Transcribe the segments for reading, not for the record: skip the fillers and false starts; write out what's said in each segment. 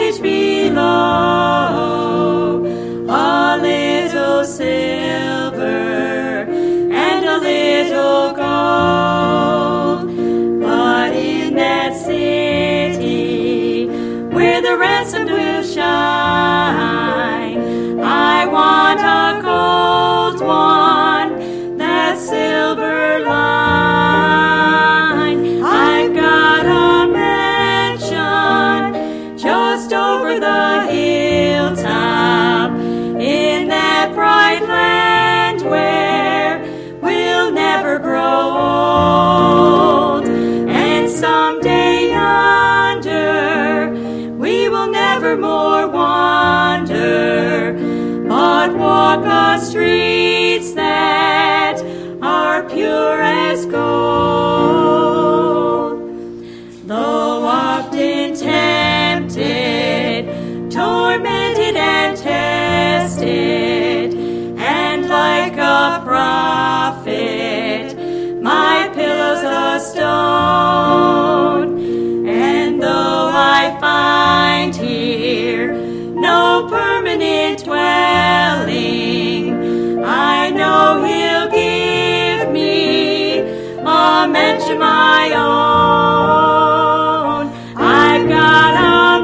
cottage below, a little silver and a little gold. But in that city where the ransomed will shine, I want a gold one, that silver line. I've got a mansion just over the hilltop in that bright land where we'll never grow old. And someday yonder we will never more wander, but walk the streets that are pure as gold. Though often tempted, tormented and tested, and like a prophet, my pillow's a stone. And though I find here no permanent dwelling, I know He'll give me a mansion my own. I've got a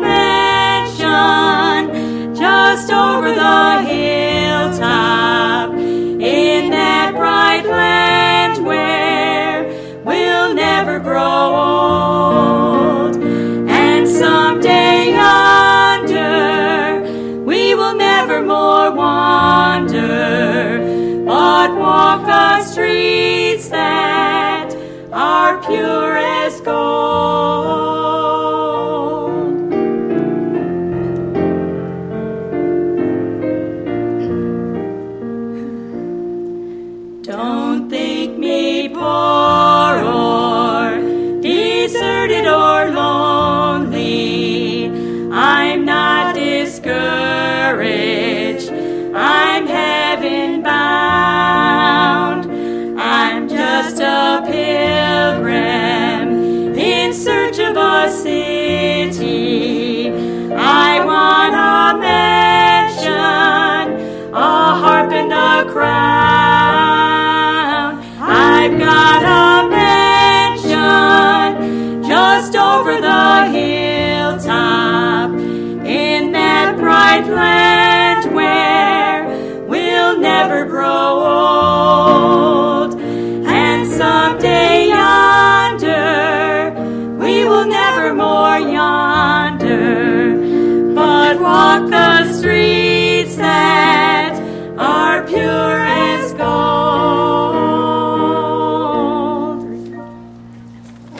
mansion just over the hilltop in that bright land where we'll never grow old. And someday yonder we will never more wander, but walk the streets that are pure as gold. Don't think me poor or deserted or lonely. I'm not discouraged. I'm heaven bound. I'm just a pilgrim in search of a city. I want a mansion, a harp and a crown. I've got a mansion just over the hilltop in that bright land